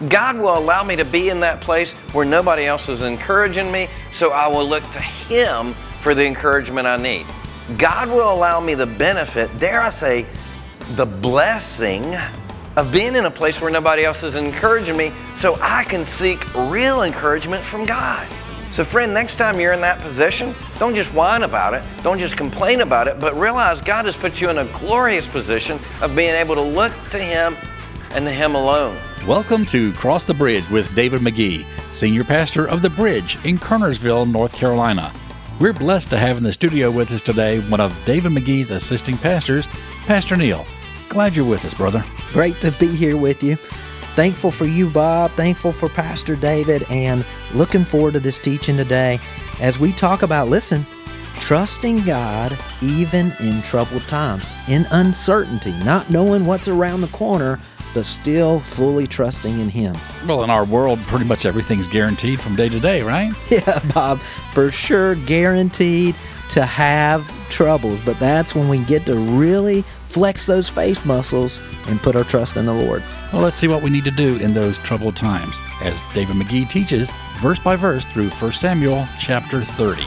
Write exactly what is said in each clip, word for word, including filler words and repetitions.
God will allow me to be in that place where nobody else is encouraging me, so I will look to Him for the encouragement I need. God will allow me the benefit, dare I say, the blessing of being in a place where nobody else is encouraging me, so I can seek real encouragement from God. So friend, next time you're in that position, don't just whine about it, don't just complain about it, but realize God has put you in a glorious position of being able to look to Him and to Him alone. Welcome to Cross the Bridge with David McGee, Senior Pastor of The Bridge in Kernersville, North Carolina. We're blessed to have in the studio with us today one of David McGee's assisting pastors, Pastor Neil. Glad you're with us, brother. Great to be here with you. Thankful for you, Bob. Thankful for Pastor David, and looking forward to this teaching today as we talk about, listen, trusting God even in troubled times, in uncertainty, not knowing what's around the corner, but still fully trusting in Him. Well, in our world, pretty much everything's guaranteed from day to day, right? Yeah, Bob, for sure guaranteed to have troubles, but that's when we get to really flex those faith muscles and put our trust in the Lord. Well, let's see what we need to do in those troubled times, as David McGee teaches verse by verse through First Samuel chapter thirty.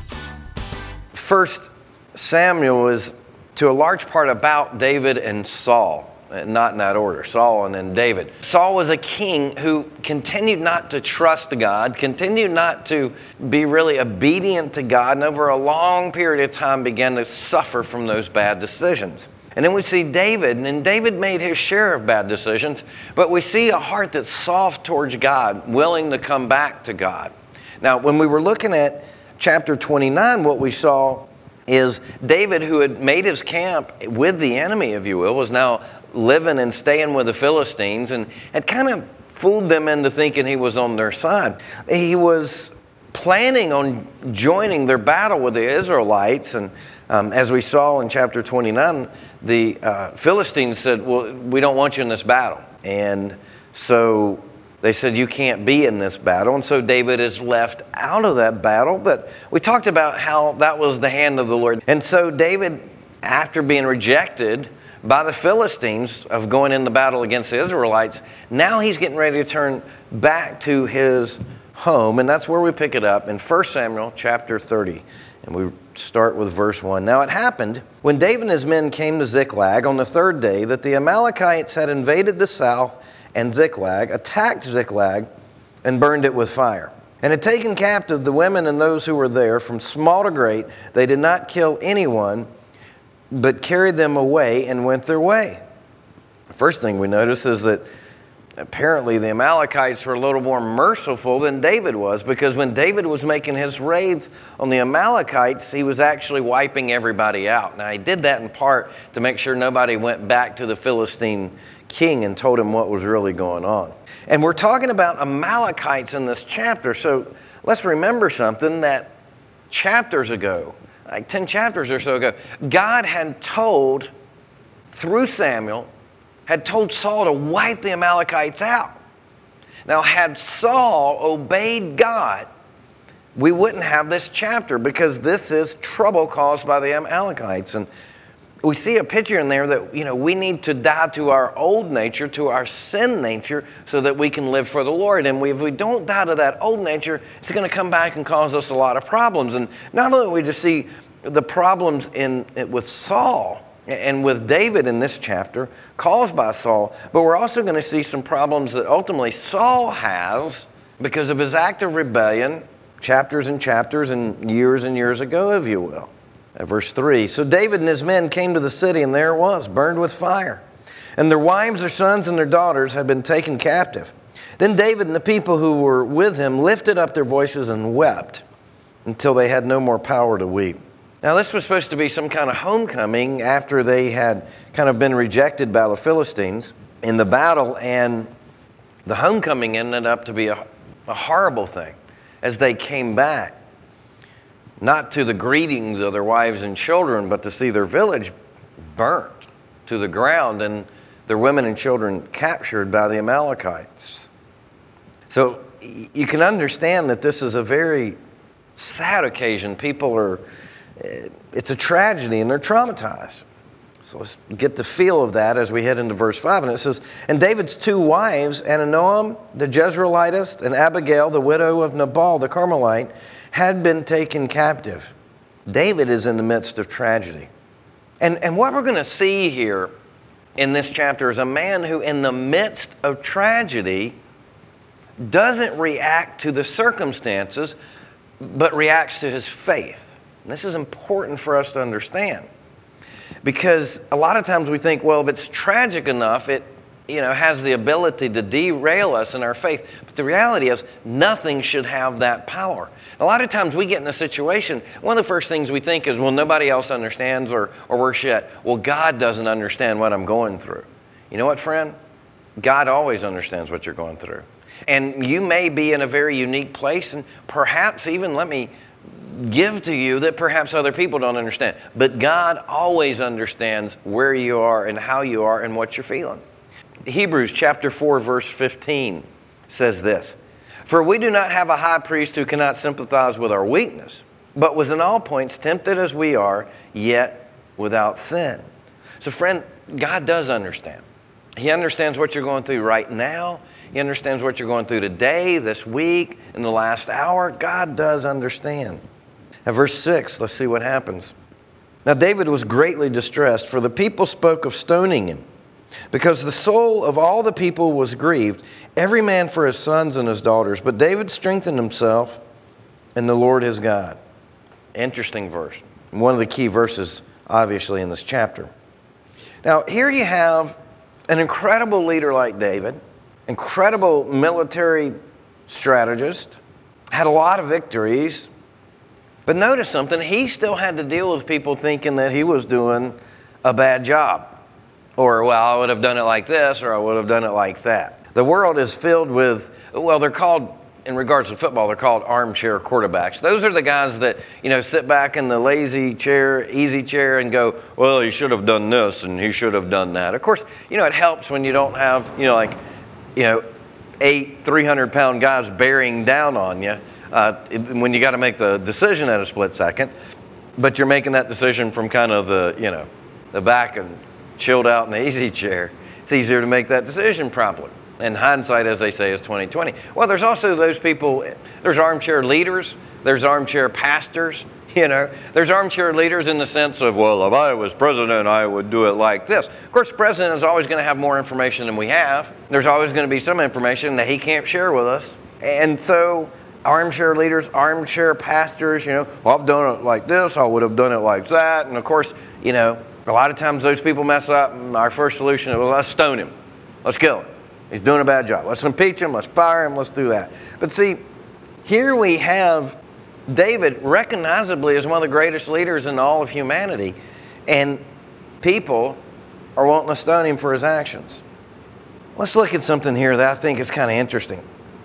First Samuel is to a large part about David and Saul. Not in that order, Saul and then David. Saul was a king who continued not to trust God, continued not to be really obedient to God, and over a long period of time began to suffer from those bad decisions. And then we see David, and David made his share of bad decisions, but we see a heart that's soft towards God, willing to come back to God. Now, when we were looking at chapter twenty-nine, what we saw is David, who had made his camp with the enemy, if you will, was now living and staying with the Philistines and had kind of fooled them into thinking he was on their side. He was planning on joining their battle with the Israelites, and um, as we saw in chapter twenty-nine, the uh, Philistines said, well, we don't want you in this battle. And so they said, you can't be in this battle. And so David is left out of that battle. But we talked about how that was the hand of the Lord. And so David, after being rejected by the Philistines of going into battle against the Israelites, now he's getting ready to turn back to his home. And that's where we pick it up in First Samuel chapter thirty. And we start with verse one. Now it happened, when David and his men came to Ziklag on the third day, that the Amalekites had invaded the south, and Ziklag, attacked Ziklag, and burned it with fire, and had taken captive the women and those who were there, from small to great. They did not kill anyone, but carried them away and went their way. The first thing we notice is that apparently the Amalekites were a little more merciful than David was, because when David was making his raids on the Amalekites, he was actually wiping everybody out. Now, he did that in part to make sure nobody went back to the Philistine king and told him what was really going on. And we're talking about Amalekites in this chapter, so let's remember something that chapters ago, like ten chapters or so ago, God had told, through Samuel, had told Saul to wipe the Amalekites out. Now, had Saul obeyed God, we wouldn't have this chapter, because this is trouble caused by the Amalekites. And we see a picture in there that, you know, we need to die to our old nature, to our sin nature, so that we can live for the Lord. And we, if we don't die to that old nature, it's going to come back and cause us a lot of problems. And not only do we just see the problems in with Saul and with David in this chapter, caused by Saul, but we're also going to see some problems that ultimately Saul has because of his act of rebellion, chapters and chapters and years and years ago, if you will. At verse three, so David and his men came to the city, and there it was, burned with fire. And their wives, their sons, and their daughters had been taken captive. Then David and the people who were with him lifted up their voices and wept until they had no more power to weep. Now, this was supposed to be some kind of homecoming after they had kind of been rejected by the Philistines in the battle, and the homecoming ended up to be a, a horrible thing as they came back, not to the greetings of their wives and children, but to see their village burnt to the ground and their women and children captured by the Amalekites. So you can understand that this is a very sad occasion. People are, it's a tragedy and they're traumatized. So let's get the feel of that as we head into verse five. And it says, and David's two wives, Ahinoam the Jezreelitess and Abigail, the widow of Nabal the Carmelite, had been taken captive. David is in the midst of tragedy. And, and what we're going to see here in this chapter is a man who in the midst of tragedy doesn't react to the circumstances, but reacts to his faith. And this is important for us to understand. Because a lot of times we think, well, if it's tragic enough, it you know, has the ability to derail us in our faith. But the reality is, nothing should have that power. A lot of times we get in a situation, one of the first things we think is, well, nobody else understands, or, or worse yet, well, God doesn't understand what I'm going through. You know what, friend? God always understands what you're going through. And you may be in a very unique place, and perhaps even, let me give to you that perhaps other people don't understand. But God always understands where you are and how you are and what you're feeling. Hebrews chapter four, verse fifteen says this, for we do not have a high priest who cannot sympathize with our weakness, but was in all points tempted as we are, yet without sin. So friend, God does understand. He understands what you're going through right now. He understands what you're going through today, this week, in the last hour. God does understand. Now, verse six, let's see what happens. Now, David was greatly distressed, for the people spoke of stoning him, because the soul of all the people was grieved, every man for his sons and his daughters. But David strengthened himself in the Lord his God. Interesting verse. One of the key verses, obviously, in this chapter. Now, here you have an incredible leader like David, incredible military strategist, had a lot of victories. But notice something, he still had to deal with people thinking that he was doing a bad job. Or, well, I would have done it like this, or I would have done it like that. The world is filled with, well, they're called, in regards to football, they're called armchair quarterbacks. Those are the guys that, you know, sit back in the lazy chair, easy chair and go, well, he should have done this and he should have done that. Of course, you know, it helps when you don't have, you know, like, you know, eight three hundred pound guys bearing down on you uh, when you got to make the decision at a split second. But you're making that decision from kind of the, you know, the back and chilled out in the easy chair. It's easier to make that decision properly. And hindsight, as they say, is twenty twenty. Well, there's also those people, there's armchair leaders, there's armchair pastors, you know. There's armchair leaders in the sense of, well, if I was president, I would do it like this. Of course, the president is always going to have more information than we have. There's always going to be some information that he can't share with us. And so armchair leaders, armchair pastors, you know, well, I've done it like this, I would have done it like that. And of course, you know, a lot of times those people mess up. Our first solution is, well, let's stone him. Let's kill him. He's doing a bad job. Let's impeach him. Let's fire him. Let's do that. But see, here we have David recognizably as one of the greatest leaders in all of humanity. And people are wanting to stone him for his actions. Let's look at something here that I think is kind of interesting.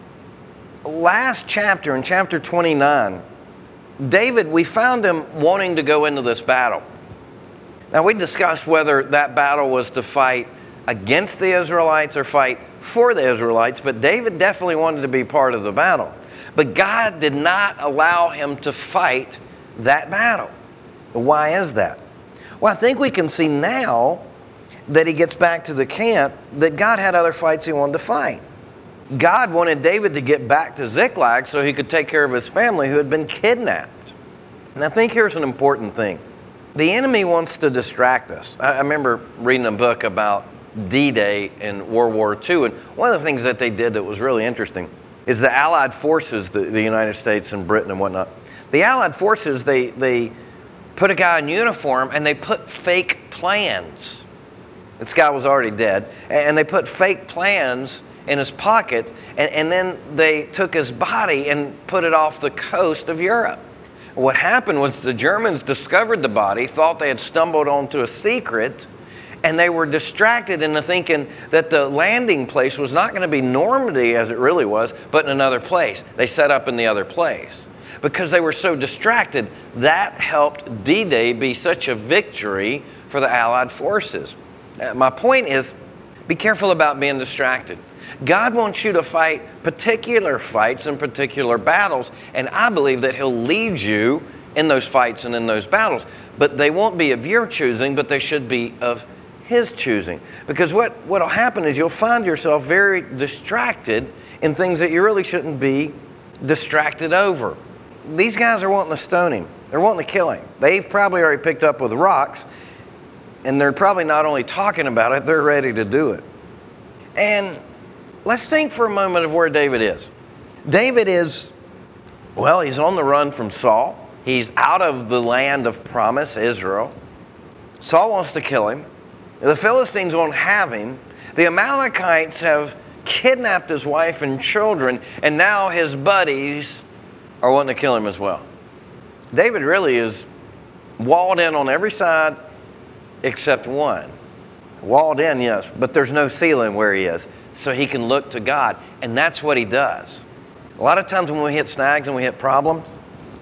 Last chapter, in chapter twenty-nine, David, we found him wanting to go into this battle. Now, we discussed whether that battle was to fight against the Israelites or fight for the Israelites, but David definitely wanted to be part of the battle. But God did not allow him to fight that battle. Why is that? Well, I think we can see now that he gets back to the camp that God had other fights he wanted to fight. God wanted David to get back to Ziklag so he could take care of his family who had been kidnapped. And I think here's an important thing. The enemy wants to distract us. I remember reading a book about D-Day in World War Two, and one of the things that they did that was really interesting is the Allied forces, the, the United States and Britain and whatnot, the Allied forces, they, they put a guy in uniform and they put fake plans. This guy was already dead, and they put fake plans in his pocket, and, and then they took his body and put it off the coast of Europe. What happened was the Germans discovered the body, thought they had stumbled onto a secret, and they were distracted into thinking that the landing place was not going to be Normandy as it really was, but in another place. They set up in the other place. Because they were so distracted, that helped D-Day be such a victory for the Allied forces. My point is, be careful about being distracted. God wants you to fight particular fights and particular battles, and I believe that He'll lead you in those fights and in those battles. But they won't be of your choosing, but they should be of His choosing. Because what will happen is you'll find yourself very distracted in things that you really shouldn't be distracted over. These guys are wanting to stone him. They're wanting to kill him. They've probably already picked up with rocks, and they're probably not only talking about it, they're ready to do it. And let's think for a moment of where David is. David is, well, he's on the run from Saul. He's out of the land of promise, Israel. Saul wants to kill him. The Philistines won't have him. The Amalekites have kidnapped his wife and children, and now his buddies are wanting to kill him as well. David really is walled in on every side except one. Walled in, yes, but there's no ceiling where he is, so he can look to God, and that's what he does. A lot of times when we hit snags and we hit problems,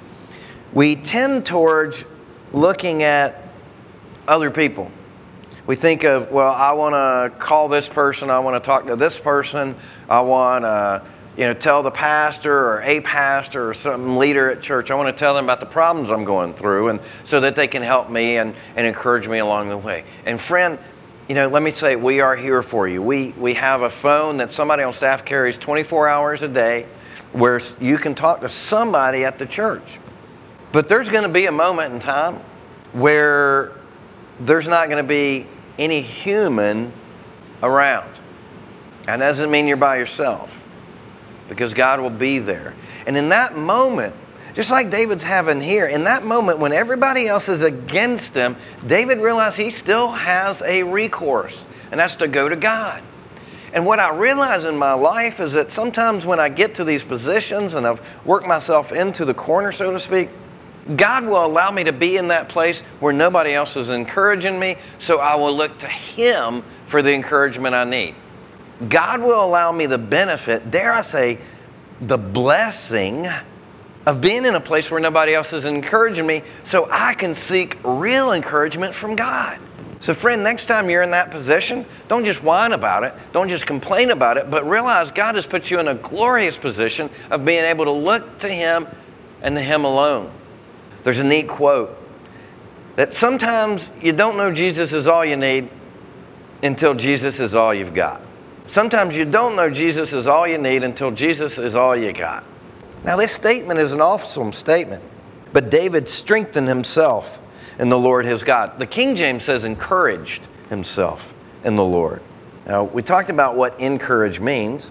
we tend towards looking at other people. We think of, well, I want to call this person, I want to talk to this person, I want to, you know, tell the pastor or a pastor or some leader at church, I want to tell them about the problems I'm going through, and so that they can help me and, and encourage me along the way. And friend, you know, let me say, we are here for you. We we have a phone that somebody on staff carries twenty-four hours a day where you can talk to somebody at the church. But there's going to be a moment in time where there's not going to be any human around. And that doesn't mean you're by yourself, because God will be there. And in that moment, just like David's having here, in that moment when everybody else is against him, David realized he still has a recourse, and that's to go to God. And what I realize in my life is that sometimes when I get to these positions and I've worked myself into the corner, so to speak, God will allow me to be in that place where nobody else is encouraging me, so I will look to Him for the encouragement I need. God will allow me the benefit, dare I say, the blessing of being in a place where nobody else is encouraging me, so I can seek real encouragement from God. So friend, next time you're in that position, don't just whine about it, don't just complain about it, but realize God has put you in a glorious position of being able to look to Him and to Him alone. There's a neat quote that sometimes you don't know Jesus is all you need until Jesus is all you've got. Sometimes you don't know Jesus is all you need until Jesus is all you got. Now this statement is an awesome statement, but David strengthened himself in the Lord his God. The King James says encouraged himself in the Lord. Now we talked about what encourage means.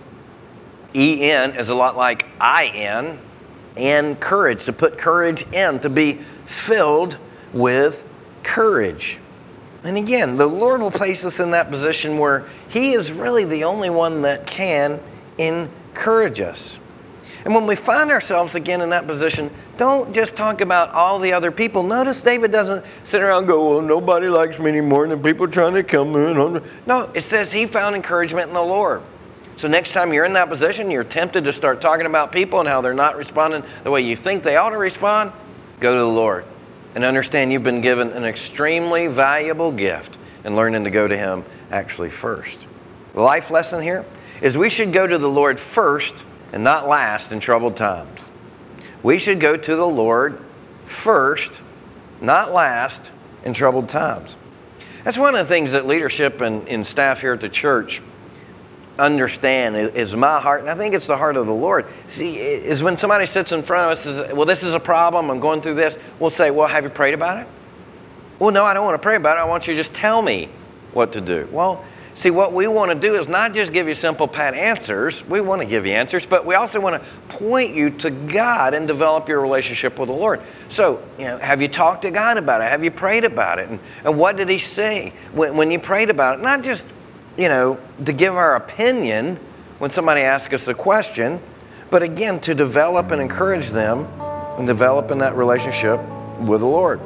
E N is a lot like I N. And courage, to put courage in, to be filled with courage. And again, the Lord will place us in that position where He is really the only one that can encourage us. And when we find ourselves again in that position, don't just talk about all the other people. Notice David doesn't sit around and go, well, nobody likes me anymore, and the people are trying to come in. No, it says he found encouragement in the Lord. So next time you're in that position, you're tempted to start talking about people and how they're not responding the way you think they ought to respond, go to the Lord and understand you've been given an extremely valuable gift in learning to go to Him actually first. The life lesson here is we should go to the Lord first and not last in troubled times. We should go to the Lord first, not last in troubled times. That's one of the things that leadership and, and staff here at the church understand is my heart, and I think it's the heart of the Lord. See, is when somebody sits in front of us and says, well, this is a problem, I'm going through this, we'll say, well, have you prayed about it? Well, no, I don't want to pray about it. I want you to just tell me what to do. Well, see, what we want to do is not just give you simple, pat answers. We want to give you answers, but we also want to point you to God and develop your relationship with the Lord. So, you know, have you talked to God about it? Have you prayed about it? And, and what did He say when, when you prayed about it? Not just, you know, to give our opinion when somebody asks us a question, but again, to develop and encourage them and develop in that relationship with the Lord.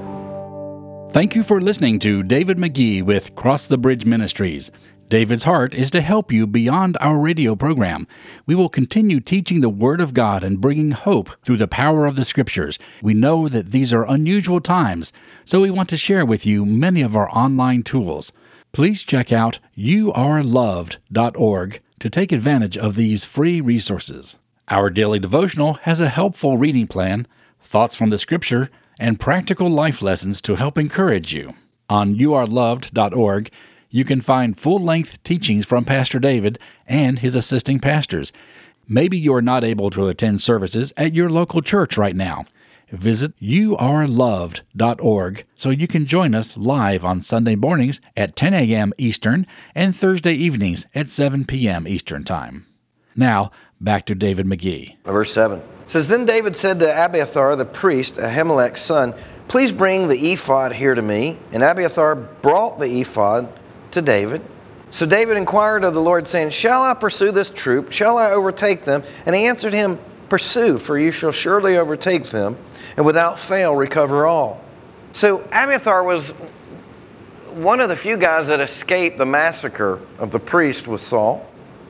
Thank you for listening to David McGee with Cross the Bridge Ministries. David's heart is to help you beyond our radio program. We will continue teaching the Word of God and bringing hope through the power of the Scriptures. We know that these are unusual times, so we want to share with you many of our online tools. Please check out you are loved dot org to take advantage of these free resources. Our daily devotional has a helpful reading plan, thoughts from the Scripture, and practical life lessons to help encourage you. On you are loved dot org, you can find full-length teachings from Pastor David and his assisting pastors. Maybe you're not able to attend services at your local church right now. Visit you are loved dot org so you can join us live on Sunday mornings at ten a.m. Eastern and Thursday evenings at seven p.m. Eastern Time. Now, back to David McGee. Verse seven. It says, Then David said to Abiathar the priest, Ahimelech's son, Please bring the ephod here to me. And Abiathar brought the ephod to David. So David inquired of the Lord, saying, Shall I pursue this troop? Shall I overtake them? And he answered him, Pursue, for you shall surely overtake them, and without fail recover all. So Abiathar was one of the few guys that escaped the massacre of the priest with Saul.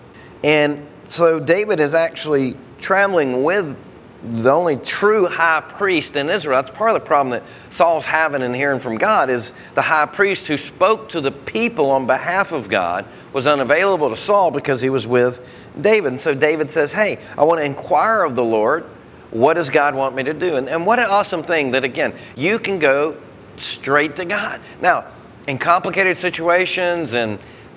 And so David is actually traveling with the only true high priest in Israel. That's part of the problem that Saul's having and hearing from God is the high priest who spoke to the people on behalf of God was unavailable to Saul because he was with David. And so David says, hey, I want to inquire of the Lord. What does God want me to do? And, and what an awesome thing that, again, you can go straight to God. Now, in complicated situations and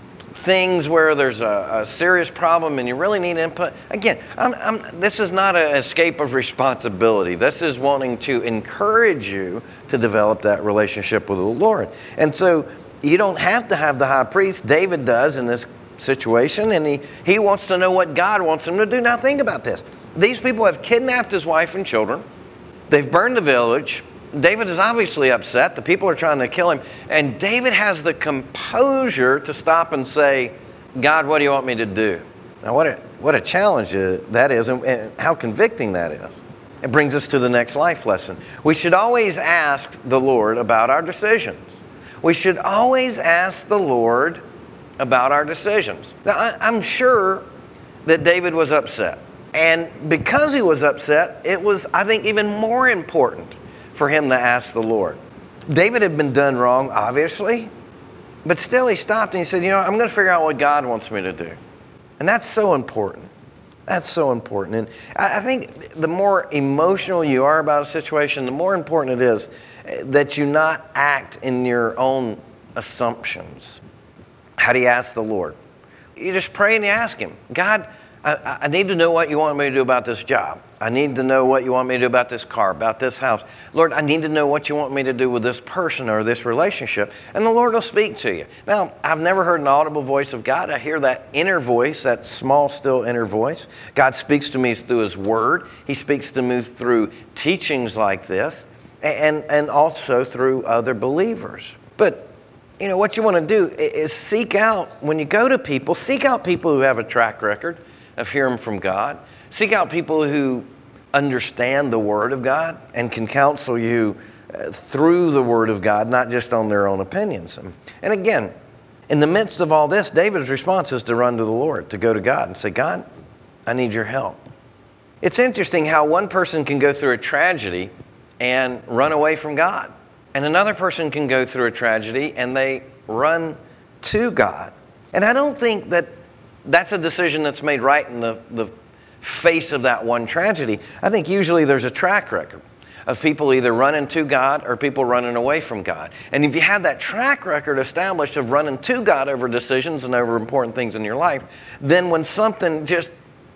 things where there's a, a serious problem and you really need input. Again, I'm, I'm, this is not an escape of responsibility. This is wanting to encourage you to develop that relationship with the Lord. And so you don't have to have the high priest. David does in this situation, and he, he wants to know what God wants him to do. Now think about this. These people have kidnapped his wife and children. They've burned the village. David is obviously upset. The people are trying to kill him. And David has the composure to stop and say, God, what do you want me to do? Now, what a, what a challenge that is and, and how convicting that is. It brings us to the next life lesson. We should always ask the Lord about our decisions. We should always ask the Lord about our decisions. Now, I, I'm sure that David was upset. And because he was upset, it was, I think, even more important for him to ask the Lord. David had been done wrong, obviously, but still he stopped and he said, you know, I'm going to figure out what God wants me to do. And that's so important. That's so important. And I think the more emotional you are about a situation, the more important it is that you not act in your own assumptions. How do you ask the Lord? You just pray and you ask him, God, I, I need to know what you want me to do about this job. I need to know what you want me to do about this car, about this house. Lord, I need to know what you want me to do with this person or this relationship. And the Lord will speak to you. Now, I've never heard an audible voice of God. I hear that inner voice, that small, still inner voice. God speaks to me through his word. He speaks to me through teachings like this and, and also through other believers. But, you know, what you want to do is seek out, when you go to people, seek out people who have a track record of hearing from God. Seek out people who understand the Word of God and can counsel you through the Word of God, not just on their own opinions. And again, in the midst of all this, David's response is to run to the Lord, to go to God and say, God, I need your help. It's interesting how one person can go through a tragedy and run away from God. And another person can go through a tragedy and they run to God. And I don't think that that's a decision that's made right in the, the face of that one tragedy. I think usually there's a track record of people either running to God or people running away from God. And if you have that track record established of running to God over decisions and over important things in your life, then when something just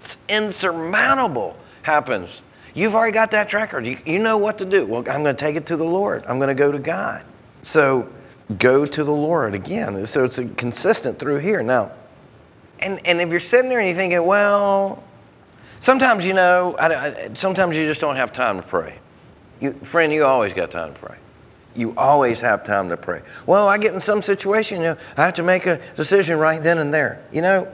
insurmountable happens, you've already got that track record. You, you know what to do. Well, I'm going to take it to the Lord. I'm going to go to God. So go to the Lord again. So it's consistent through here. Now, And and if you're sitting there and you're thinking, well, sometimes, you know, I, I, sometimes you just don't have time to pray. You, friend, you always got time to pray. You always have time to pray. Well, I get in some situation, you know, I have to make a decision right then and there. You know,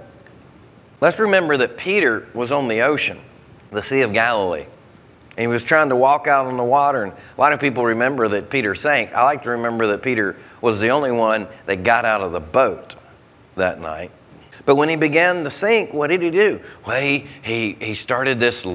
let's remember that Peter was on the ocean, the Sea of Galilee. And he was trying to walk out on the water. And a lot of people remember that Peter sank. I like to remember that Peter was the only one that got out of the boat that night. But when he began to sink, what did he do? Well, he, he, he started this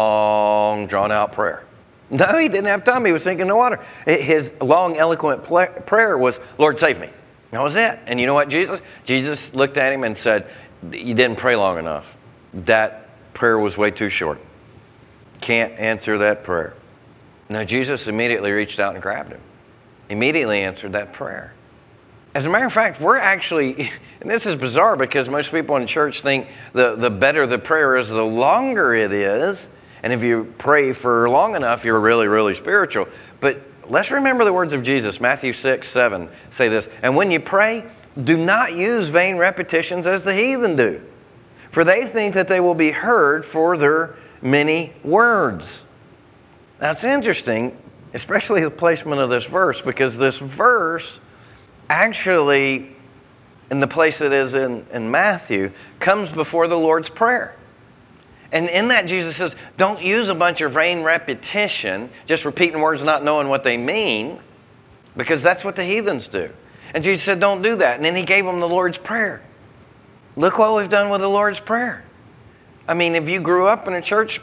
long, drawn-out prayer. No, he didn't have time. He was sinking in the water. His long, eloquent prayer was, Lord, save me. That was it. And you know what, Jesus? Jesus looked at him and said, you didn't pray long enough. That prayer was way too short. Can't answer that prayer. No, Jesus immediately reached out and grabbed him. Immediately answered that prayer. As a matter of fact, we're actually, and this is bizarre because most people in church think the, the better the prayer is, the longer it is. And if you pray for long enough, you're really, really spiritual. But let's remember the words of Jesus. Matthew six, seven say this. And when you pray, do not use vain repetitions as the heathen do. For they think that they will be heard for their many words. That's interesting, especially the placement of this verse, because this verse actually, in the place it is in, in Matthew, comes before the Lord's Prayer. And in that, Jesus says, don't use a bunch of vain repetition, just repeating words not knowing what they mean, because that's what the heathens do. And Jesus said, don't do that. And then he gave them the Lord's Prayer. Look what we've done with the Lord's Prayer. I mean, if you grew up in a church,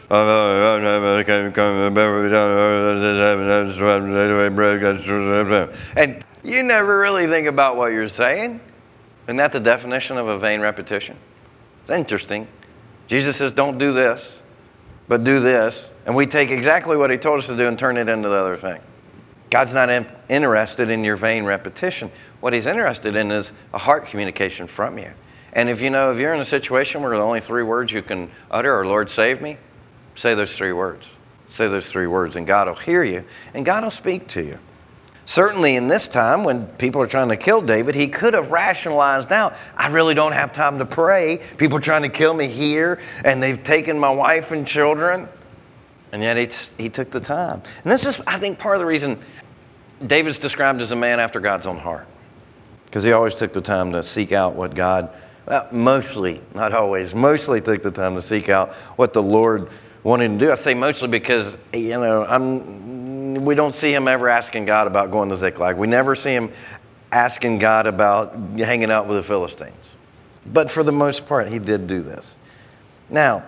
and you never really think about what you're saying, isn't that the definition of a vain repetition? It's interesting. Jesus says, don't do this, but do this. And we take exactly what he told us to do and turn it into the other thing. God's not in, interested in your vain repetition. What he's interested in is a heart communication from you. And if you know, if you're in a situation where the only three words you can utter are, Lord, save me, say those three words. Say those three words, and God will hear you, and God will speak to you. Certainly in this time when people are trying to kill David, he could have rationalized out, I really don't have time to pray. People are trying to kill me here, and they've taken my wife and children. And yet it's, he took the time. And this is, I think, part of the reason David's described as a man after God's own heart. Because he always took the time to seek out what God, well, mostly, not always, mostly took the time to seek out what the Lord wanted to do. I say mostly because, you know, I'm, we don't see him ever asking God about going to Ziklag. We never see him asking God about hanging out with the Philistines. But for the most part, he did do this. Now,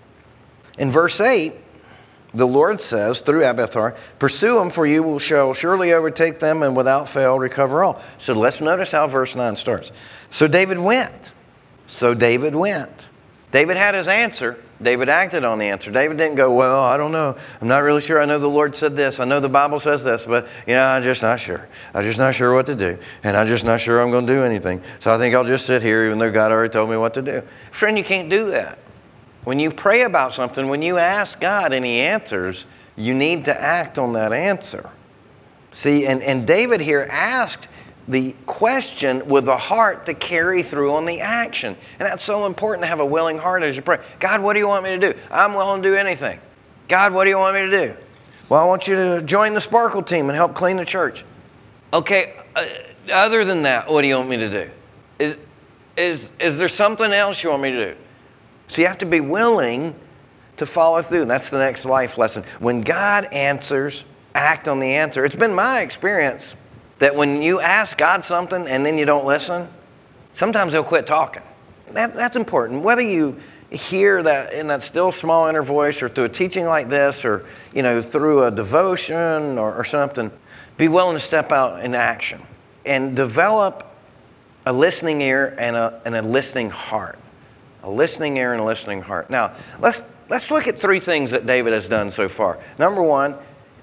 in verse eight, the Lord says through Abiathar, pursue them, for you will shall surely overtake them and without fail recover all. So let's notice how verse nine starts. So David went. So David went. David had his answer. David acted on the answer. David didn't go, well, I don't know. I'm not really sure. I know the Lord said this. I know the Bible says this, but, you know, I'm just not sure. I'm just not sure what to do. And I'm just not sure I'm going to do anything. So I think I'll just sit here even though God already told me what to do. Friend, you can't do that. When you pray about something, when you ask God and he answers, you need to act on that answer. See, and, and David here asked the question with the heart to carry through on the action. And that's so important to have a willing heart as you pray. God, what do you want me to do? I'm willing to do anything. God, what do you want me to do? Well, I want you to join the Sparkle team and help clean the church. Okay, uh, other than that, what do you want me to do? Is, is, is there something else you want me to do? So you have to be willing to follow through. That's the next life lesson. When God answers, act on the answer. It's been my experience that when you ask God something and then you don't listen, sometimes he'll quit talking. That, that's important. Whether you hear that in that still small inner voice or through a teaching like this or, you know, through a devotion or, or something, be willing to step out in action and develop a listening ear and a, and a listening heart. A listening ear and a listening heart. Now, let's let's look at three things that David has done so far. Number one,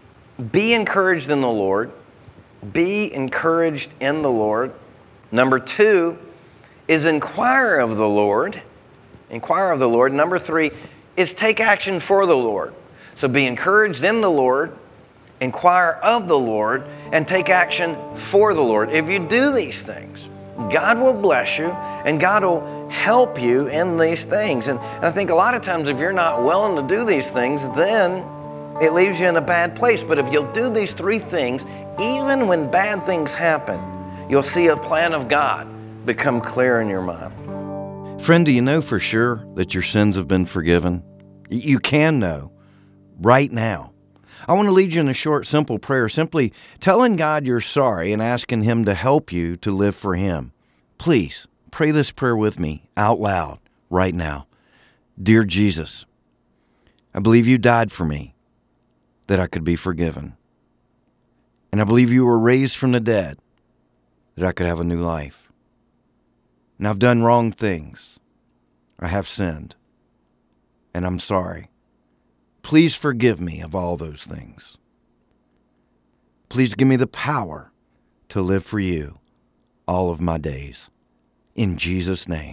be encouraged in the Lord. Be encouraged in the Lord. Number two is inquire of the Lord. Inquire of the Lord. Number three is take action for the Lord. So be encouraged in the Lord, inquire of the Lord, and take action for the Lord. If you do these things, God will bless you and God will help you in these things. And I think a lot of times if you're not willing to do these things, then it leaves you in a bad place. But if you'll do these three things, even when bad things happen, you'll see a plan of God become clear in your mind. Friend, do you know for sure that your sins have been forgiven? You can know right now. I want to lead you in a short, simple prayer, simply telling God you're sorry and asking him to help you to live for him. Please pray this prayer with me out loud right now. Dear Jesus, I believe you died for me that I could be forgiven. And I believe you were raised from the dead that I could have a new life. And I've done wrong things. I have sinned. And I'm sorry. Please forgive me of all those things. Please give me the power to live for you all of my days. In Jesus' name,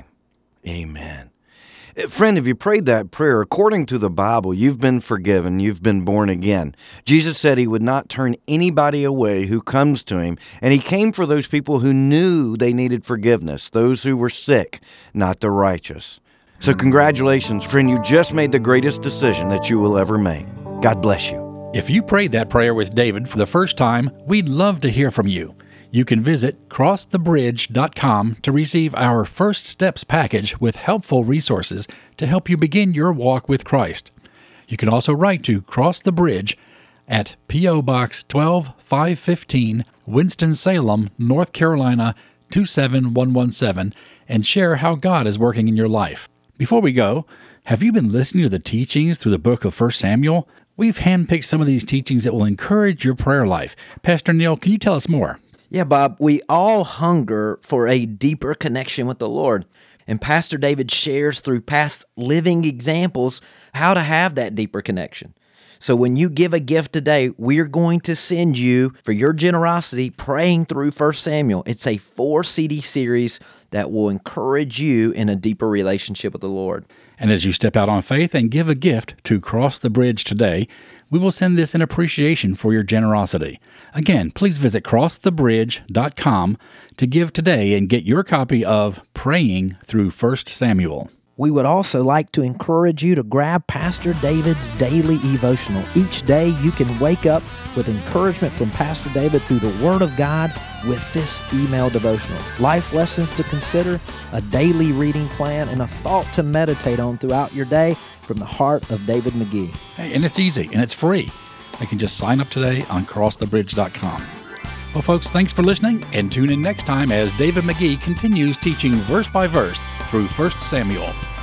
amen. Friend, if you prayed that prayer, according to the Bible, you've been forgiven, you've been born again. Jesus said he would not turn anybody away who comes to him, and he came for those people who knew they needed forgiveness, those who were sick, not the righteous. So congratulations, friend, you just made the greatest decision that you will ever make. God bless you. If you prayed that prayer with David for the first time, we'd love to hear from you. You can visit cross the bridge dot com to receive our First Steps package with helpful resources to help you begin your walk with Christ. You can also write to Cross the Bridge at P O. Box twelve five fifteen, Winston-Salem, North Carolina two seven one one seven, and share how God is working in your life. Before we go, have you been listening to the teachings through the book of First Samuel? We've handpicked some of these teachings that will encourage your prayer life. Pastor Neil, can you tell us more? Yeah, Bob, we all hunger for a deeper connection with the Lord. And Pastor David shares through past living examples how to have that deeper connection. So when you give a gift today, we're going to send you, for your generosity, Praying Through First Samuel. It's a four C D series that will encourage you in a deeper relationship with the Lord. And as you step out on faith and give a gift to Cross the Bridge today, we will send this in appreciation for your generosity. Again, please visit cross the bridge dot com to give today and get your copy of Praying Through First Samuel. We would also like to encourage you to grab Pastor David's daily devotional. Each day you can wake up with encouragement from Pastor David through the Word of God with this email devotional. Life lessons to consider, a daily reading plan, and a thought to meditate on throughout your day from the heart of David McGee. Hey, and it's easy and it's free. You can just sign up today on cross the bridge dot com. Well, folks, thanks for listening, and tune in next time as David McGee continues teaching verse by verse through First Samuel.